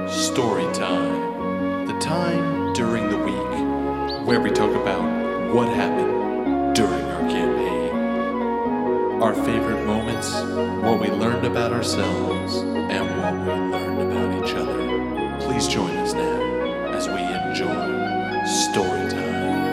Story time. The time during the week where we talk about what happened during our campaign. Our favorite moments, what we learned about ourselves, and what we learned about each other. Please join us now as we enjoy Story Time.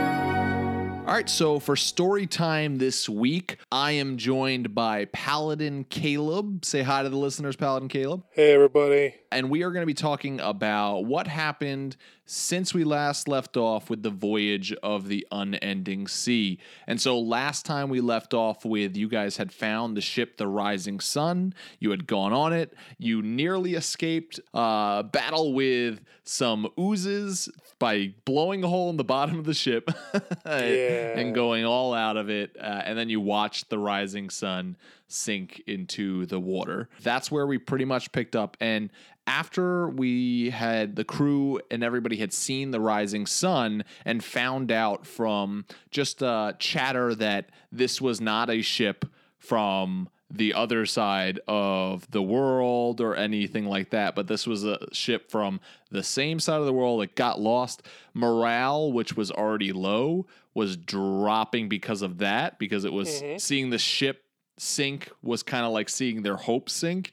All right, so for Story Time this week, I am joined by Paladin Caleb. Say hi to the listeners, Paladin Caleb. Hey, everybody. And we are going to be talking about what happened since we last left off with the voyage of the Unending Sea. And so last time we left off with you guys had found the ship, the Rising Sun. You had gone on it. You nearly escaped battle with some oozes by blowing a hole in the bottom of the ship and going all out of it. And then you watched the Rising Sun sink into the water. That's where we pretty much picked up. And after we had the crew and everybody had seen the Rising Sun and found out from just chatter that this was not a ship from the other side of the world or anything like that, but this was a ship from the same side of the world that got lost. Morale, which was already low, was dropping because of that, because it was seeing the ship sink was kind of like seeing their hopes sink.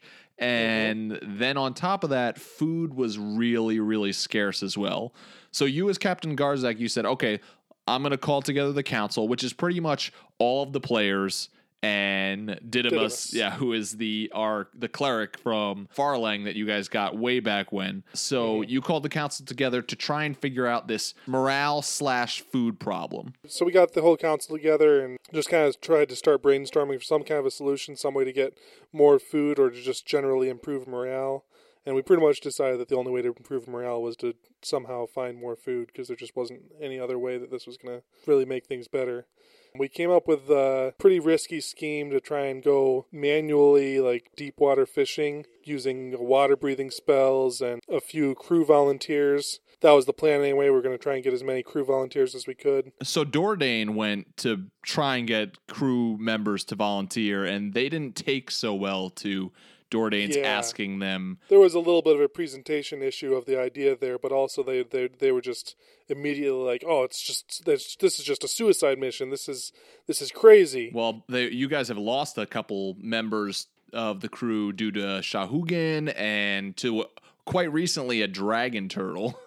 And then on top of that, food was really, really scarce as well. So you as Captain Garzak, you said, okay, I'm going to call together the council, which is pretty much all of the players, and Didymus, who is the cleric from Farlang that you guys got way back when. So you called the council together to try and figure out this morale/food problem. So we got the whole council together and just kind of tried to start brainstorming for some kind of a solution, some way to get more food or to just generally improve morale. And we pretty much decided that the only way to improve morale was to somehow find more food, because there just wasn't any other way that this was going to really make things better. We came up with a pretty risky scheme to try and go manually, like deep water fishing, using water breathing spells and a few crew volunteers. That was the plan anyway. We were going to try and get as many crew volunteers as we could. So Dordain went to try and get crew members to volunteer, and they didn't take so well to Dordain's asking them. There was a little bit of a presentation issue of the idea there, but also they were just immediately like, "Oh, this is just a suicide mission. This is crazy." Well, you guys have lost a couple members of the crew due to Shahugan and to quite recently a dragon turtle.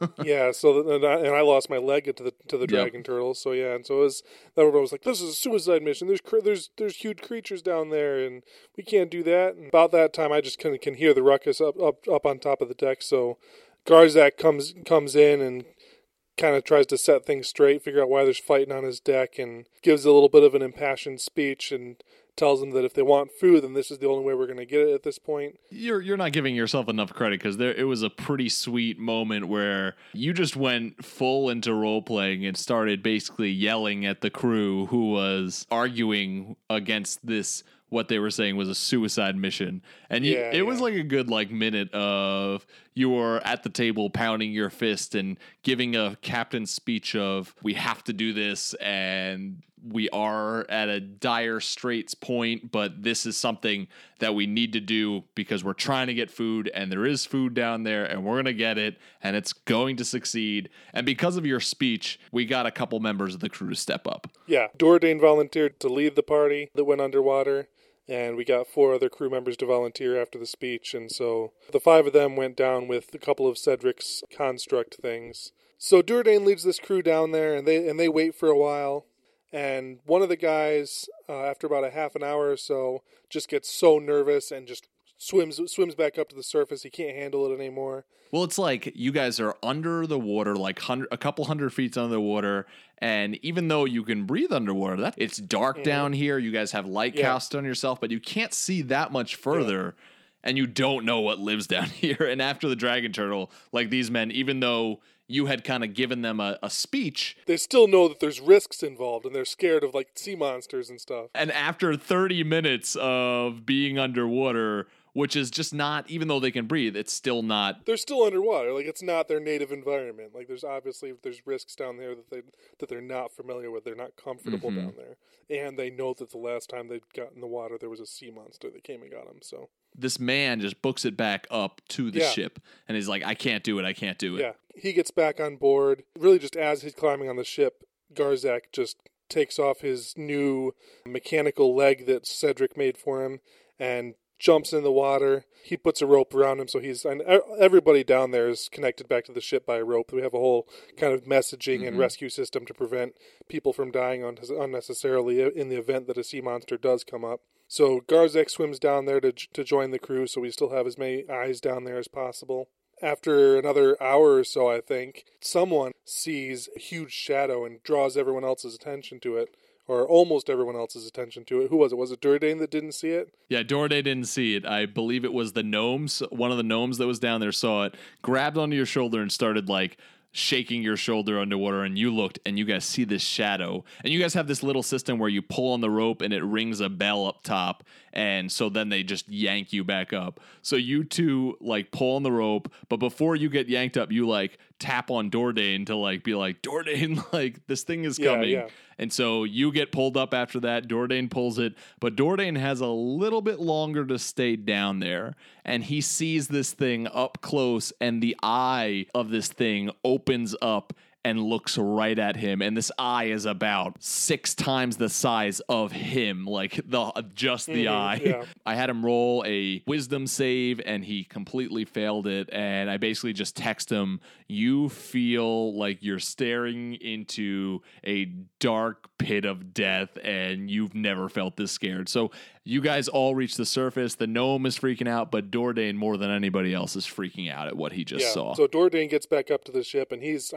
So and I lost my leg to the dragon turtle. So and so everyone was like, "This is a suicide mission. There's huge creatures down there, and we can't do that." And about that time, I just can hear the ruckus up on top of the deck. So Garzak comes in and kind of tries to set things straight, figure out why there's fighting on his deck, and gives a little bit of an impassioned speech and tells them that if they want food, then this is the only way we're going to get it at this point. You're not giving yourself enough credit, because it was a pretty sweet moment where you just went full into role-playing and started basically yelling at the crew who was arguing against this, what they were saying was a suicide mission. And it was like a good minute of you were at the table pounding your fist and giving a captain's speech of, we have to do this, and we are at a dire straits point, but this is something that we need to do because we're trying to get food, and there is food down there, and we're going to get it, and it's going to succeed. And because of your speech, we got a couple members of the crew to step up. Yeah, Dordain volunteered to lead the party that went underwater, and we got 4 other crew members to volunteer after the speech, and so the 5 of them went down with a couple of Cedric's construct things. So Dordain leads this crew down there, and they wait for a while. And one of the guys, after about a half an hour or so, just gets so nervous and just swims back up to the surface. He can't handle it anymore. Well, it's like you guys are under the water, like a couple hundred feet under the water, and even though you can breathe underwater, it's dark down here. You guys have light cast on yourself, but you can't see that much further, and you don't know what lives down here. And after the dragon turtle, like these men, even though you had kind of given them a speech, they still know that there's risks involved, and they're scared of sea monsters and stuff. And after 30 minutes of being underwater, which is just not, even though they can breathe, it's still not. They're still underwater. Like, it's not their native environment. Like, there's risks down there that they're not familiar with. They're not comfortable down there. And they know that the last time they got in the water, there was a sea monster that came and got them, so. This man just books it back up to the ship, and he's like, I can't do it. Yeah, he gets back on board. Really, just as he's climbing on the ship, Garzak just takes off his new mechanical leg that Cedric made for him and jumps in the water. He puts a rope around him, so and everybody down there is connected back to the ship by a rope. We have a whole kind of messaging and rescue system to prevent people from dying unnecessarily in the event that a sea monster does come up. So Garzak swims down there to join the crew, so we still have as many eyes down there as possible. After another hour or so, I think, someone sees a huge shadow and draws everyone else's attention to it, or almost everyone else's attention to it. Who was it? Was it Durdain that didn't see it? Yeah, Durdain didn't see it. I believe it was the gnomes. One of the gnomes that was down there saw it, grabbed onto your shoulder and started, like, shaking your shoulder underwater, and you looked, and you guys see this shadow. And you guys have this little system where you pull on the rope, and it rings a bell up top, and so then they just yank you back up. So you two, like, pull on the rope, but before you get yanked up, you, like, tap on Durdain to, like, be like, Durdain, like, this thing is coming. Yeah. And so you get pulled up after that. Durdain pulls it, but Durdain has a little bit longer to stay down there, and he sees this thing up close, and the eye of this thing opens up and looks right at him, and this eye is about 6 times the size of him, like the eye. Yeah. I had him roll a wisdom save, and he completely failed it, and I basically just text him, you feel like you're staring into a dark pit of death, and you've never felt this scared. So you guys all reach the surface. The gnome is freaking out, but Durdain, more than anybody else, is freaking out at what he just saw. So Durdain gets back up to the ship, and he's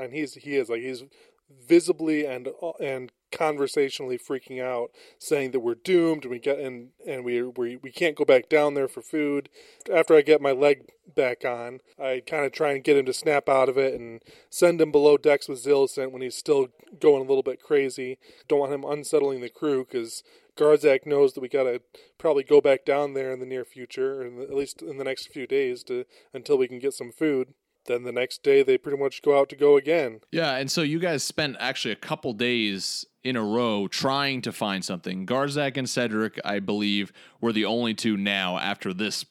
visibly and conversationally freaking out, saying that we're doomed, and we can't go back down there for food. After I get my leg back on, I kind of try and get him to snap out of it and send him below decks with Zillicent when he's still going a little bit crazy. Don't want him unsettling the crew, because Garzak knows that we gotta probably go back down there in the near future, or at least in the next few days, until we can get some food. Then the next day, they pretty much go again. Yeah, and so you guys spent actually a couple days in a row trying to find something. Garzak and Cedric, I believe, were the only two now after this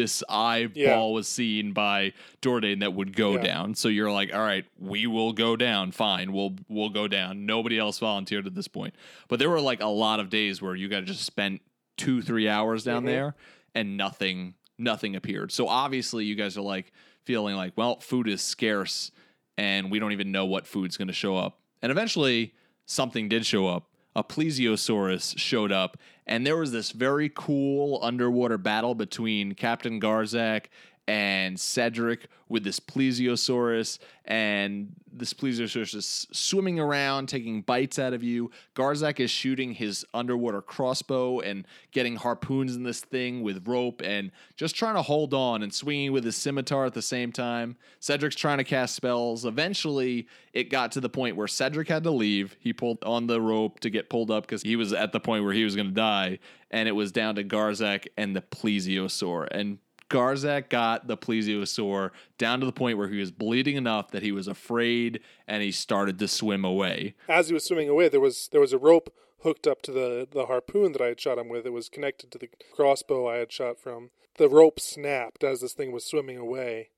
eyeball was seen by Durdain that would go down. So you're like, all right, we will go down. Fine, we'll go down. Nobody else volunteered at this point. But there were like a lot of days where you guys just spent 2-3 hours down there and nothing appeared. So obviously you guys are like feeling like, well, food is scarce and we don't even know what food's going to show up. And eventually something did show up. A plesiosaurus showed up, and there was this very cool underwater battle between Captain Garzak and Cedric with this plesiosaurus, and this plesiosaurus is swimming around, taking bites out of you. Garzak is shooting his underwater crossbow and getting harpoons in this thing with rope and just trying to hold on and swinging with his scimitar at the same time. Cedric's trying to cast spells. Eventually, it got to the point where Cedric had to leave. He pulled on the rope to get pulled up because he was at the point where he was going to die, and it was down to Garzak and the plesiosaur. And Garzak got the plesiosaur down to the point where he was bleeding enough that he was afraid, and he started to swim away. As he was swimming away, there was a rope hooked up to the harpoon that I had shot him with. It was connected to the crossbow I had shot from. The rope snapped as this thing was swimming away.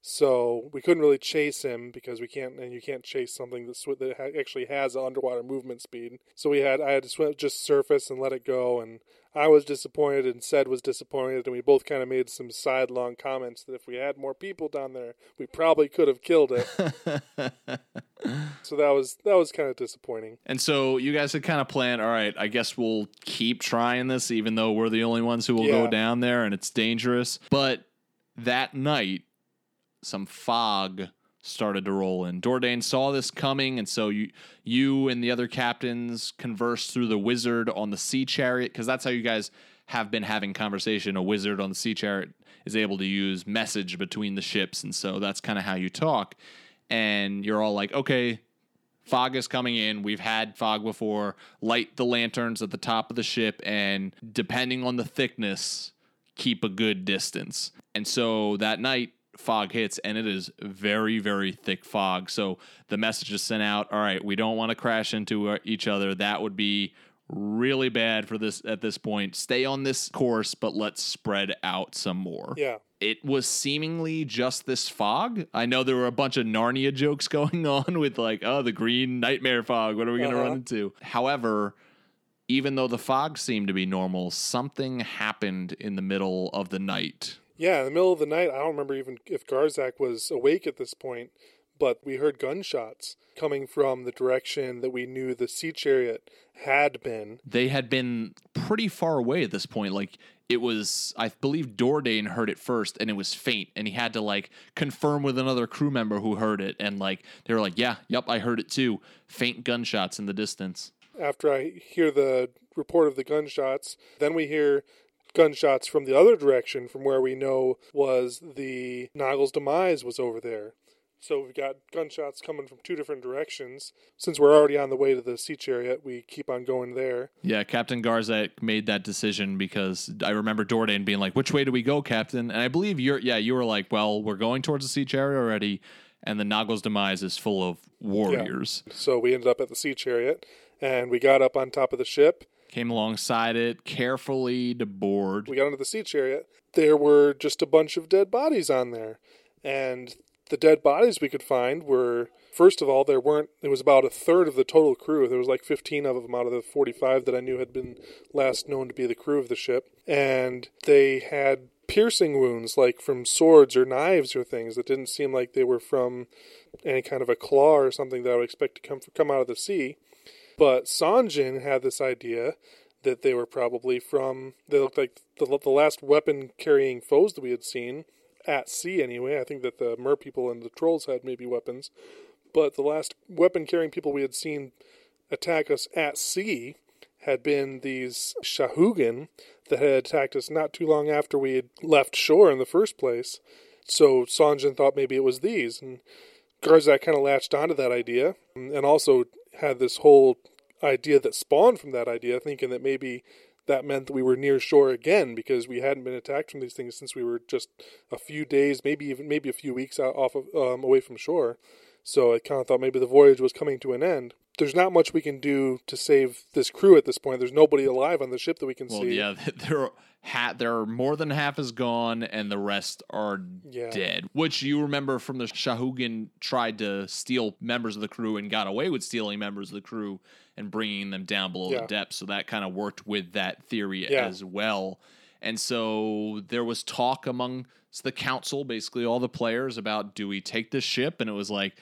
So we couldn't really chase him because you can't chase something that actually has an underwater movement speed. So I had to swim, just surface and let it go, and I was disappointed and Ced was disappointed, and we both kind of made some sidelong comments that if we had more people down there, we probably could have killed it. So that was kind of disappointing. And so you guys had kind of planned, all right, I guess we'll keep trying this even though we're the only ones who will go down there and it's dangerous. But that night, some fog started to roll in. Durdain saw this coming, and so you and the other captains conversed through the wizard on the sea chariot, because that's how you guys have been having conversation. A wizard on the sea chariot is able to use message between the ships, and so that's kind of how you talk. And you're all like, okay, fog is coming in. We've had fog before. Light the lanterns at the top of the ship, and depending on the thickness, keep a good distance. And so that night, fog hits, and it is very, very thick fog. So the message is sent out, all right, we don't want to crash into each other. That would be really bad for this at this point. Stay on this course, but let's spread out some more. Yeah. It was seemingly just this fog. I know there were a bunch of Narnia jokes going on with like, oh, the green nightmare fog. What are we going to run into? However, even though the fog seemed to be normal, something happened in the middle of the night. Yeah, in the middle of the night, I don't remember even if Garzak was awake at this point, but we heard gunshots coming from the direction that we knew the sea chariot had been. They had been pretty far away at this point. Like, it was, I believe Dordain heard it first, and it was faint, and he had to, like, confirm with another crew member who heard it, and, like, they were like, yep, I heard it too. Faint gunshots in the distance. After I hear the report of the gunshots, then we hear gunshots from the other direction, from where we know was the Noggle's demise was over there. So we've got gunshots coming from two different directions. Since we're already on the way to the sea chariot, we keep on going there. Yeah, Captain Garzak made that decision because I remember Dordain being like, which way do we go, Captain? And I believe you were like, well, we're going towards the sea chariot already, and the Noggle's demise is full of warriors. Yeah. So we ended up at the sea chariot, and we got up on top of the ship. Came alongside it, carefully to board. We got into the sea chariot. There were just a bunch of dead bodies on there. And the dead bodies we could find were, first of all, it was about a third of the total crew. There was like 15 of them out of the 45 that I knew had been last known to be the crew of the ship. And they had piercing wounds, like from swords or knives or things that didn't seem like they were from any kind of a claw or something that I would expect to come out of the sea. But Sanjin had this idea that they were probably they looked like the last weapon-carrying foes that we had seen, at sea anyway. I think that the mer people and the trolls had maybe weapons. But the last weapon-carrying people we had seen attack us at sea had been these Shahugan that had attacked us not too long after we had left shore in the first place. So Sanjin thought maybe it was these. And Garzak kind of latched onto that idea, and also had this whole idea that spawned from that idea, thinking that maybe that meant that we were near shore again because we hadn't been attacked from these things since we were just a few days, maybe a few weeks away from shore. So I kind of thought maybe the voyage was coming to an end. There's not much we can do to save this crew at this point. There's nobody alive on the ship that we can see. Well, yeah, there are more than half is gone, and the rest are dead. Which you remember from the Shahugan tried to steal members of the crew and got away with stealing members of the crew and bringing them down below the depths. So that kind of worked with that theory as well. And so there was talk amongst the council, basically all the players, about, do we take this ship? And it was like,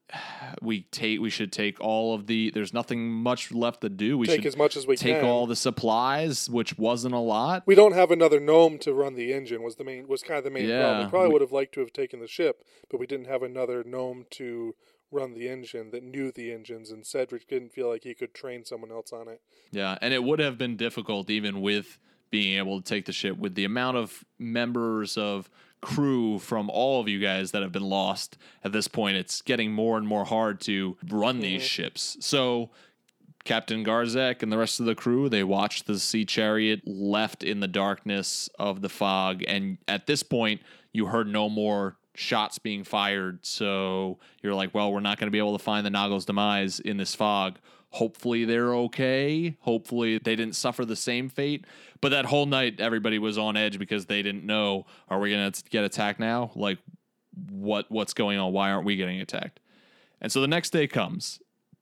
we should take all of there's nothing much left to do. We take should as much as we take can. all the supplies, which wasn't a lot. We don't have another gnome to run the engine was kind of the main problem. We probably would have liked to have taken the ship, but we didn't have another gnome to run the engine that knew the engines, and Cedric didn't feel like he could train someone else on it. Yeah, and it would have been difficult even with being able to take the ship, with the amount of members of crew from all of you guys that have been lost at this point. It's getting more and more hard to run these ships. So Captain Garzak and the rest of the crew, they watched the sea chariot left in the darkness of the fog, and at this point you heard no more shots being fired. So you're like, well, we're not going to be able to find the Noggle's demise in this fog. Hopefully they're okay. Hopefully they didn't suffer the same fate. But that whole night, everybody was on edge because they didn't know, are we going to get attacked now? Like, what's going on? Why aren't we getting attacked? And so the next day comes,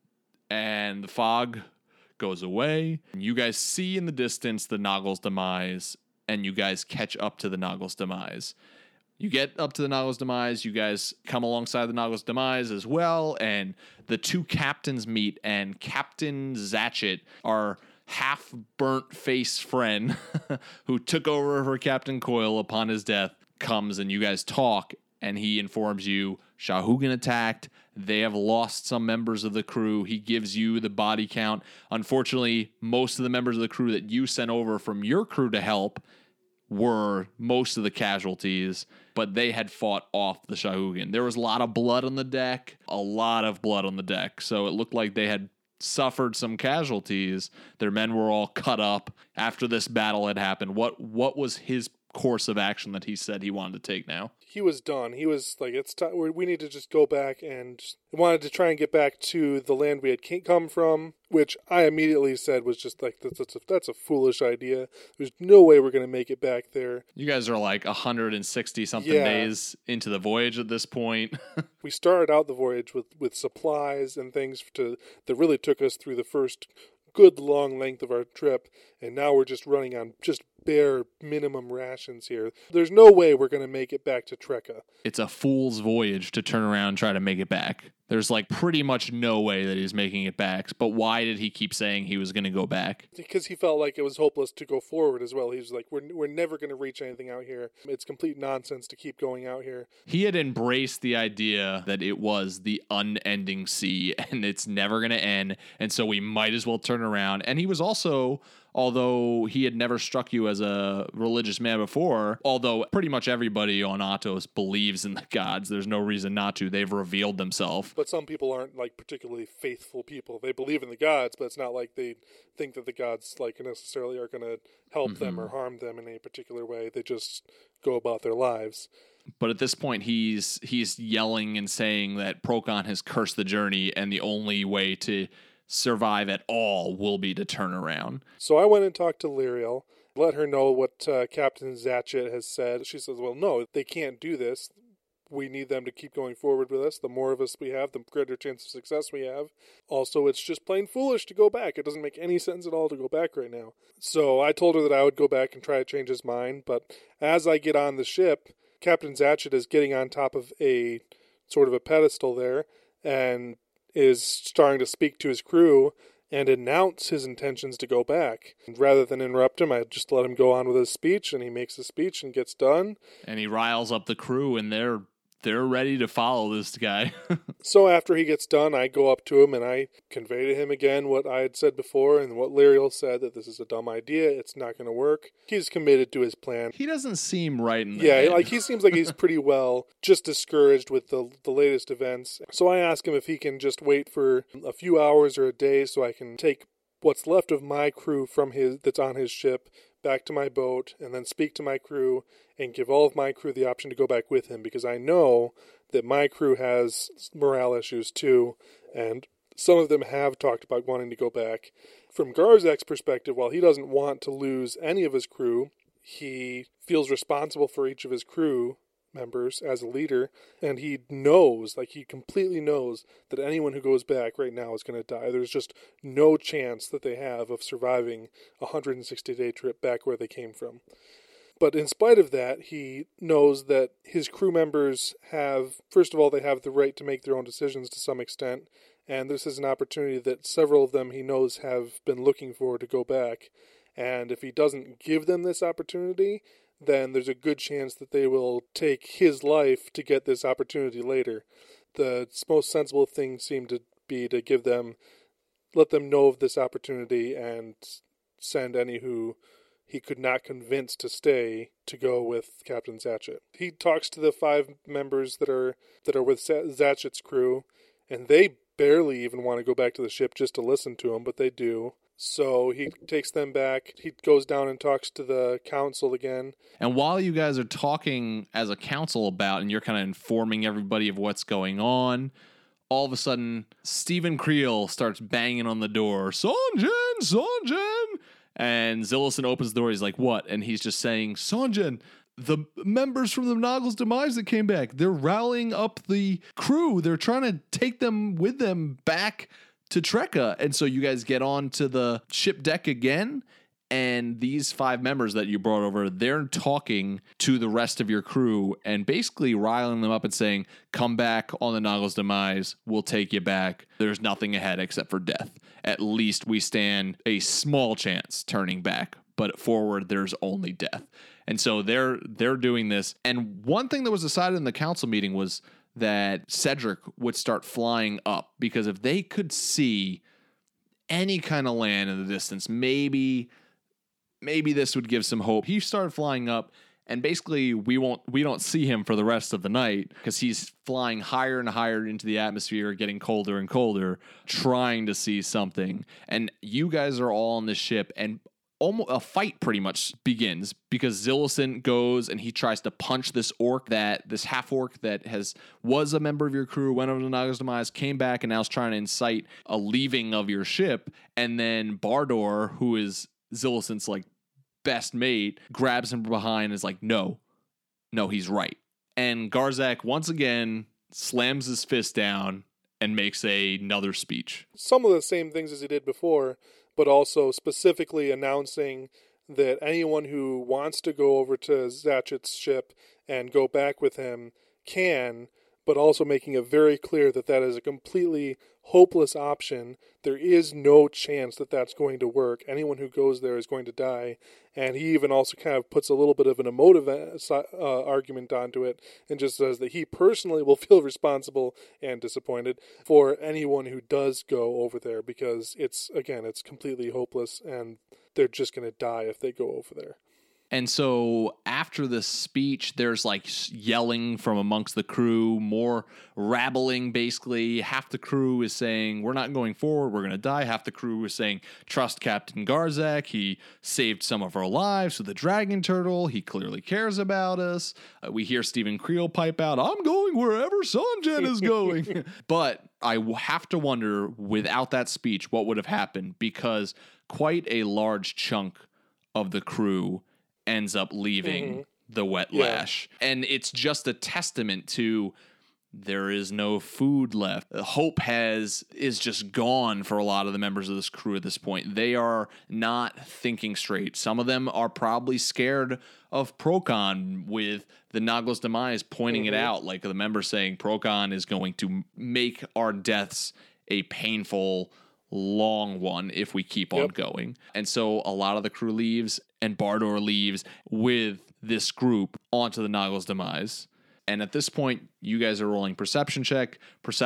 and the fog goes away. And you guys see in the distance the Noggle's demise, and you guys catch up to the Noggle's demise. You get up to the Noggle's demise, you guys come alongside the Noggle's demise as well, and the two captains meet, and Captain Zatchet, our half-burnt face friend who took over for Captain Coyle upon his death, comes and you guys talk, and he informs you Shahugan attacked. They have lost some members of the crew. He gives you the body count. Unfortunately, most of the members of the crew that you sent over from your crew to help were most of the casualties, but they had fought off the Shahugan. There was a lot of blood on the deck, so it looked like they had suffered some casualties. Their men were all cut up after this battle had happened. What was his course of action that he said he wanted to take now. He was done. He was like, it's time. We need to just go back, and wanted to try and get back to the land we had come from, which I immediately said was just like, that's a foolish idea. There's no way we're going to make it back there. You guys are like 160 something days into the voyage at this point. We started out the voyage with supplies and things that really took us through the first good long length of our trip, and now we're just running on just bare minimum rations here. There's no way we're going to make it back to Trekka. It's a fool's voyage to turn around and try to make it back. There's like pretty much no way that he's making it back. But why did he keep saying he was going to go back? Because he felt like it was hopeless to go forward as well. He was like, we're never going to reach anything out here. It's complete nonsense to keep going out here. He had embraced the idea that it was the unending sea and it's never going to end. And so we might as well turn around. And he was also, although he had never struck you as a religious man before, although pretty much everybody on Atos believes in the gods, there's no reason not to. They've revealed themselves. But some people aren't like particularly faithful people. They believe in the gods, but it's not like they think that the gods like necessarily are going to help them or harm them in any particular way. They just go about their lives. But at this point, he's yelling and saying that Procon has cursed the journey, and the only way to survive at all will be to turn around. So I went and talked to Lyriel, let her know what Captain Zatchet has said. She says, well, no, they can't do this. We need them to keep going forward with us. The more of us we have, the greater chance of success we have. Also, it's just plain foolish to go back. It doesn't make any sense at all to go back right now. So I told her that I would go back and try to change his mind. But as I get on the ship, Captain Zatchet is getting on top of a sort of a pedestal there and is starting to speak to his crew and announce his intentions to go back. And rather than interrupt him, I just let him go on with his speech, and he makes his speech and gets done. And he riles up the crew, and they're ready to follow this guy. So after he gets done, I go up to him and I convey to him again what I had said before and what Lyriel said, that this is a dumb idea, it's not going to work. He's committed to his plan. He doesn't seem right in the head. Like he seems like he's pretty well just discouraged with the latest events. So I ask him if he can just wait for a few hours or a day so I can take what's left of my crew that's on his ship back to my boat and then speak to my crew and give all of my crew the option to go back with him, because I know that my crew has morale issues too, and some of them have talked about wanting to go back. From Garzak's perspective, while he doesn't want to lose any of his crew, he feels responsible for each of his crew members as a leader, and he completely knows that anyone who goes back right now is going to die. There's just no chance that they have of surviving a 160-day trip back where they came from. But in spite of that, he knows that his crew members first of all, they have the right to make their own decisions to some extent, and this is an opportunity that several of them he knows have been looking for to go back. And if he doesn't give them this opportunity, then there's a good chance that they will take his life to get this opportunity later. The most sensible thing seemed to be to let them know of this opportunity and send any who he could not convince to stay to go with Captain Zatchet. He talks to the 5 members that are with Zatchet's crew, and they barely even want to go back to the ship just to listen to him, but they do. So he takes them back. He goes down and talks to the council again. And while you guys are talking as a council and you're kind of informing everybody of what's going on, all of a sudden, Stephen Creel starts banging on the door. Sonjin! And Zillison opens the door. He's like, what? And he's just saying, Sonjin, the members from the Nagl's Demise that came back, they're rallying up the crew. They're trying to take them with them back to Trekka. And so you guys get on to the ship deck again, and these 5 members that you brought over, they're talking to the rest of your crew and basically riling them up and saying, come back on the Nagl's Demise, we'll take you back. There's nothing ahead except for death. At least we stand a small chance turning back, but forward there's only death. And so they're doing this. And one thing that was decided in the council meeting was that Cedric would start flying up, because if they could see any kind of land in the distance, maybe this would give some hope. He started flying up, and basically we don't see him for the rest of the night because he's flying higher and higher into the atmosphere, getting colder and colder, trying to see something. And you guys are all on this ship, and almost a fight pretty much begins because Zillicent goes and he tries to punch this half orc that was a member of your crew, went over to Nago's Demise, came back, and now is trying to incite a leaving of your ship. And then Bardor, who is Zillicent's like best mate, grabs him from behind and is like, no, he's right. And Garzak once again slams his fist down and makes another speech. Some of the same things as he did before, but also specifically announcing that anyone who wants to go over to Zatchet's ship and go back with him can, but also making it very clear that that is a completely hopeless option. There is no chance that that's going to work. Anyone who goes there is going to die. And he even also kind of puts a little bit of an emotive argument onto it and just says that he personally will feel responsible and disappointed for anyone who does go over there because it's completely hopeless and they're just going to die if they go over there. And so after the speech, there's like yelling from amongst the crew, more rabbling basically. Half the crew is saying, we're not going forward, we're going to die. Half the crew is saying, trust Captain Garzak. He saved some of our lives with the dragon turtle. He clearly cares about us. We hear Stephen Creel pipe out, I'm going wherever Sanjen is going. But I have to wonder, without that speech, what would have happened? Because quite a large chunk of the crew ends up leaving the Wet Lash. And it's just a testament to there is no food left. Hope is just gone for a lot of the members of this crew at this point. They are not thinking straight. Some of them are probably scared of Procon, with the Nago's Demise pointing it out, like the members saying Procon is going to make our deaths a painful long one if we keep on going. And so a lot of the crew leaves, and Bardor leaves with this group onto the Nago's Demise. And at this point, you guys are rolling perception check.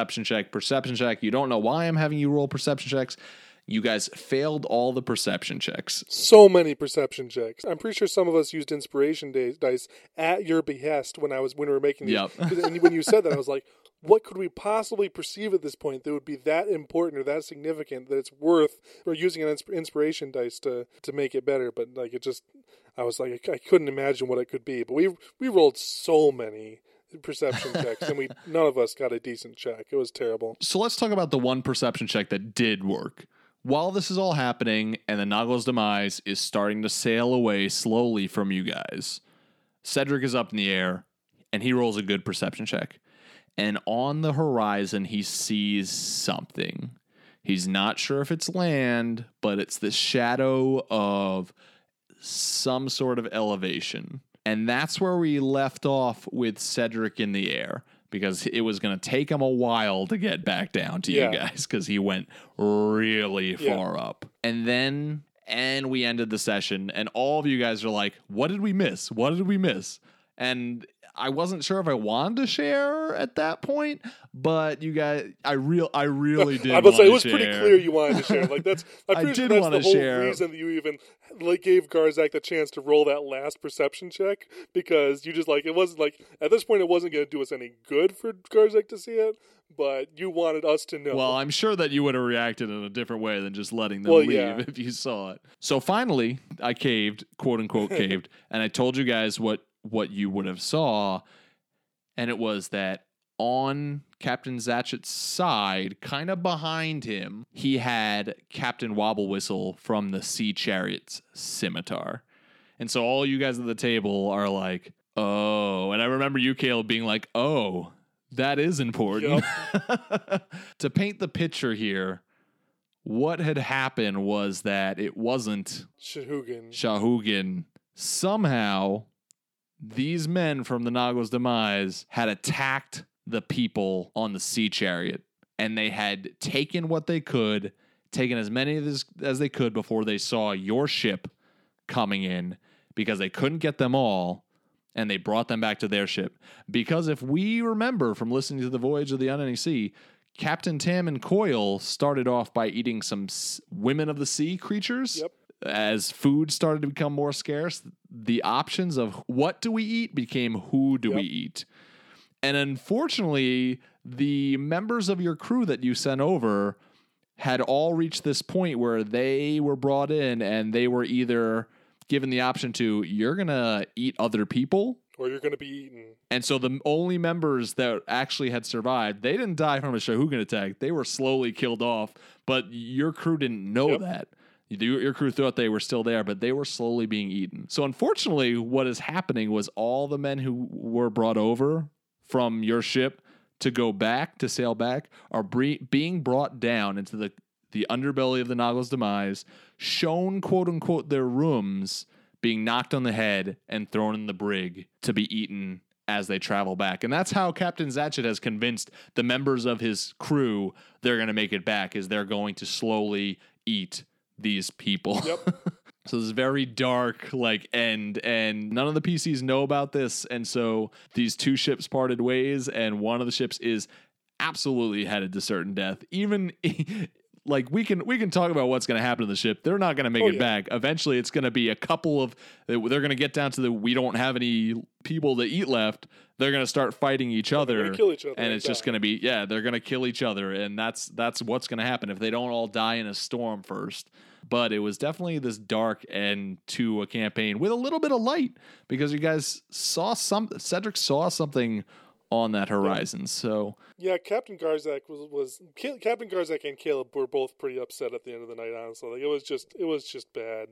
You don't know why I'm having you roll perception checks. You guys failed all the perception checks. So many perception checks. I'm pretty sure some of us used inspiration dice at your behest when we were making these. And when you said that, I was like, what could we possibly perceive at this point that would be that important or that significant that it's worth or using an inspiration dice to make it better? But like I was like, I couldn't imagine what it could be. But we rolled so many perception checks, and none of us got a decent check. It was terrible. So let's talk about the one perception check that did work. While this is all happening and the Nago's Demise is starting to sail away slowly from you guys, Cedric is up in the air, and he rolls a good perception check. And on the horizon, he sees something. He's not sure if it's land, but it's the shadow of some sort of elevation. And that's where we left off with Cedric in the air, because it was going to take him a while to get back down to you guys, because he went really far up. And we ended the session, and all of you guys are like, what did we miss? What did we miss? And I wasn't sure if I wanted to share at that point, but you guys, I really did. I would say it was pretty clear you wanted to share. Like I'm pretty sure that's the whole reason that you even gave Garzak the chance to roll that last perception check, because you just it wasn't at this point it wasn't going to do us any good for Garzak to see it, but you wanted us to know. Well, I'm sure that you would have reacted in a different way than just letting them leave if you saw it. So finally, I caved, quote unquote caved, and I told you guys what you would have saw, and it was that on Captain Zatchet's side, kind of behind him, he had Captain Wobblewhistle from the Sea Chariot's scimitar. And so all you guys at the table are like, oh, and I remember you, Caleb, being like, oh, that is important. Yep. To paint the picture here, what had happened was that it wasn't Shahugin. Somehow these men from the Nago's Demise had attacked the people on the Sea Chariot, and they had taken what they could, taken as many as they could before they saw your ship coming in, because they couldn't get them all, and they brought them back to their ship. Because if we remember from listening to the Voyage of the Unending Sea, Captain Tam and Coil started off by eating some women of the sea creatures. Yep. As food started to become more scarce, the options of what do we eat became who do we eat. And unfortunately, the members of your crew that you sent over had all reached this point where they were brought in and they were either given the option to, you're going to eat other people, or you're going to be eaten. And so the only members that actually had survived, they didn't die from a Shahugan attack. They were slowly killed off, but your crew didn't know that. Your crew thought they were still there, but they were slowly being eaten. So unfortunately, what is happening was all the men who were brought over from your ship to go back, to sail back, are being brought down into the underbelly of the Nagl's demise, shown, quote-unquote, their rooms, being knocked on the head and thrown in the brig to be eaten as they travel back. And that's how Captain Zatchet has convinced the members of his crew they're going to make it back, is they're going to slowly eat these people. Yep. So this is very dark, end, and none of the PCs know about this, and so these two ships parted ways, and one of the ships is absolutely headed to certain death. Even we can talk about what's going to happen to the ship. They're not going to make it back. Eventually, it's going to be a couple of. They're going to get down to we don't have any people to eat left. They're going to start fighting each other, kill each other, and it's just going to be they're going to kill each other, and that's what's going to happen if they don't all die in a storm first. But it was definitely this dark end to a campaign with a little bit of light, because you guys saw Cedric saw something on that horizon. So Captain Garzak Captain Garzak and Caleb were both pretty upset at the end of the night. Honestly, it was just bad.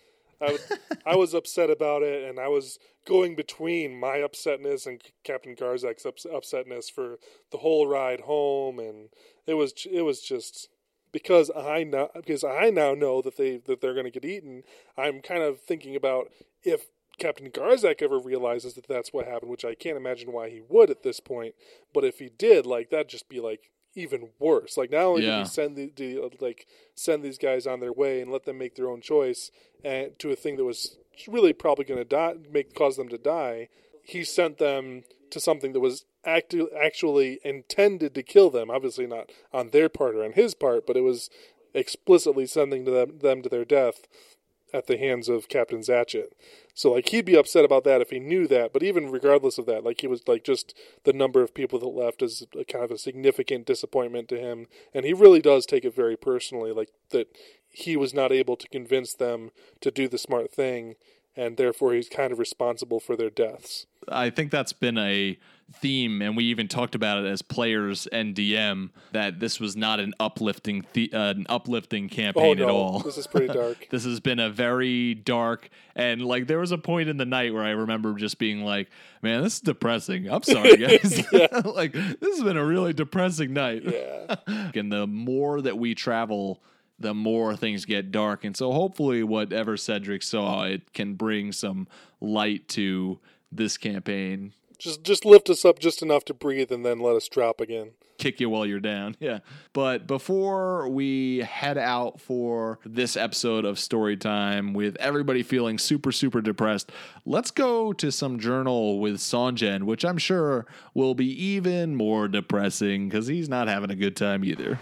I was upset about it, and I was going between my upsetness and Captain Garzak's upsetness for the whole ride home, and it was just. Because I now know that they're going to get eaten. I'm kind of thinking about if Captain Garzak ever realizes that that's what happened, which I can't imagine why he would at this point. But if he did, that'd just be even worse. Not only did he send these guys on their way and let them make their own choice and to a thing that was really probably going to cause them to die, he sent them to something that was actually intended to kill them. Obviously not on their part or on his part, but it was explicitly sending them to their death at the hands of Captain Zatchet. So he'd be upset about that if he knew that. But even regardless of that, he was just the number of people that left is a kind of a significant disappointment to him, and he really does take it very personally, that he was not able to convince them to do the smart thing, and therefore he's kind of responsible for their deaths. I think that's been a theme, and we even talked about it as players and DM, that this was not an uplifting campaign at all. This is pretty dark. This has been a very dark, and there was a point in the night where I remember just being like, man, this is depressing. I'm sorry, guys. This has been a really depressing night. Yeah. And the more that we travel, the more things get dark. And so hopefully whatever Cedric saw, it can bring some light to this campaign. Just lift us up just enough to breathe and then let us drop again. Kick you while you're down. Yeah. But before we head out for this episode of Storytime with everybody feeling super, super depressed, let's go to some journal with Sanjen, which I'm sure will be even more depressing because he's not having a good time either.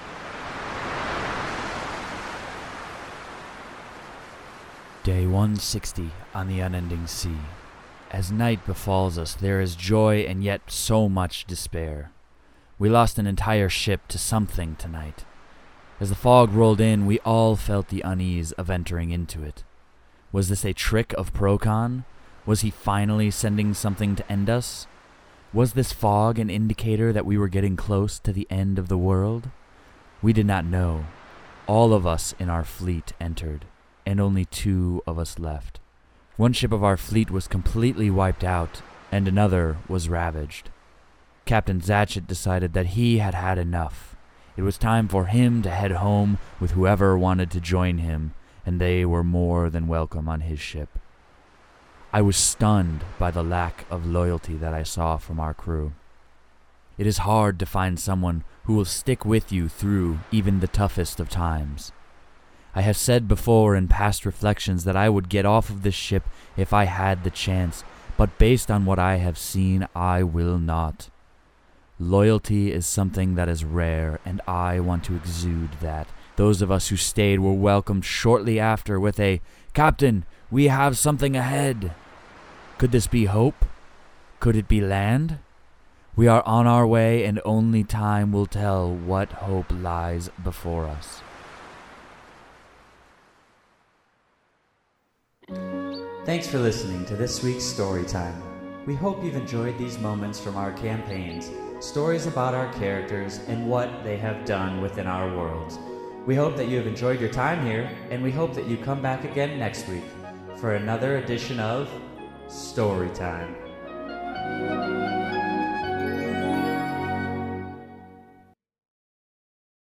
Day 160 on the unending sea. As night befalls us, there is joy and yet so much despair. We lost an entire ship to something tonight. As the fog rolled in, we all felt the unease of entering into it. Was this a trick of Procon? Was he finally sending something to end us? Was this fog an indicator that we were getting close to the end of the world? We did not know. All of us in our fleet entered, and only 2 of us left. One ship of our fleet was completely wiped out, and another was ravaged. Captain Zatchet decided that he had had enough. It was time for him to head home with whoever wanted to join him, and they were more than welcome on his ship. I was stunned by the lack of loyalty that I saw from our crew. It is hard to find someone who will stick with you through even the toughest of times. I have said before in past reflections that I would get off of this ship if I had the chance, but based on what I have seen, I will not. Loyalty is something that is rare, and I want to exude that. Those of us who stayed were welcomed shortly after with a, "Captain, we have something ahead." Could this be hope? Could it be land? We are on our way, and only time will tell what hope lies before us. Thanks for listening to this week's Storytime. We hope you've enjoyed these moments from our campaigns, stories about our characters and what they have done within our worlds. We hope that you have enjoyed your time here, and we hope that you come back again next week for another edition of Storytime.